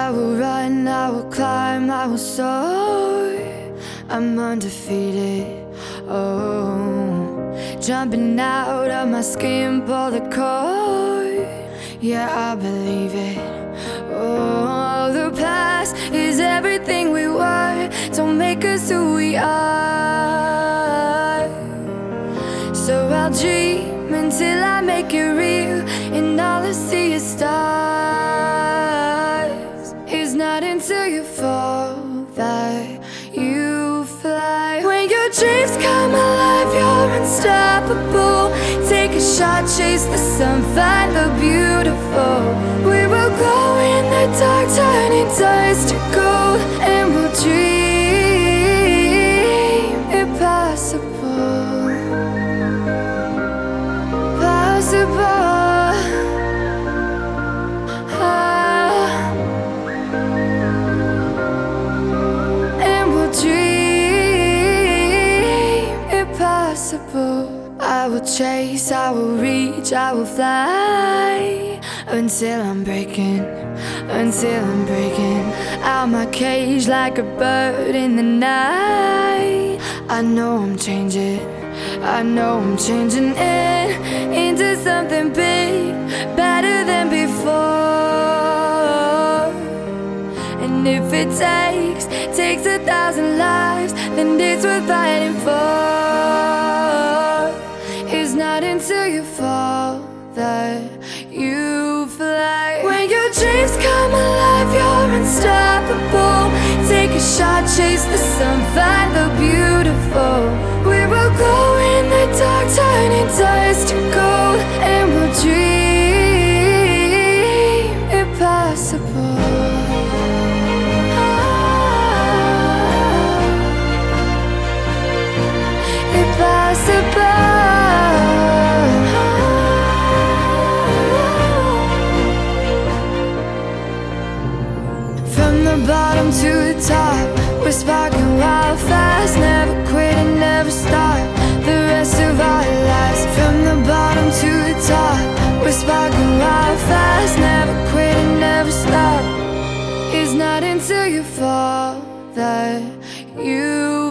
I will run, I will climb, I will soar. I'm undefeated, oh. Jumping out of my skin, pull the cord. Yeah, I believe it. Oh, the past is everything we were. Don't make us who we are. So I'll dream until I make it real, and all I see is stars. It's not until you fall that you fly. When your dreams come alive, you're unstoppable. Take a shot, chase the sun, find the beautiful. We will glow in the dark, turning dust to gold, and we'll dream impossible. Possible. And we'll dream impossible. I will chase, I will reach, I will fly until I'm breaking out my cage like a bird in the night. I know I'm changing it into something big, better than before. And if it takes 1,000 lives, then it's worth fighting for. It's not until you fall that you fly. When your dreams come alive, you're unstoppable. Take a shot, chase the sun, find the beautiful. We will go in the dark, turning dust to gold, and we'll dream impossible. Impossible. From the bottom to the top, we're sparking wild fast. Never quit and never stop the rest of our lives. From the bottom to the top, we're sparking wild fast. Never quit and never stop. It's not until you fall that you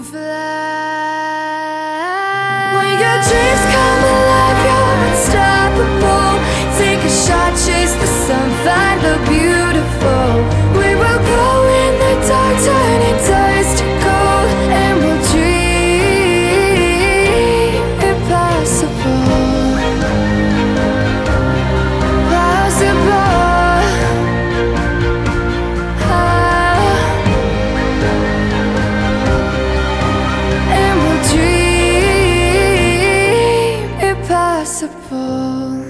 fly. When your dreams come alive, you're unstoppable. Take a shot, chase the sun, find the beautiful. We will glow in the dark, turning dust to gold, and we'll dream impossible. Possible. And we'll dream impossible.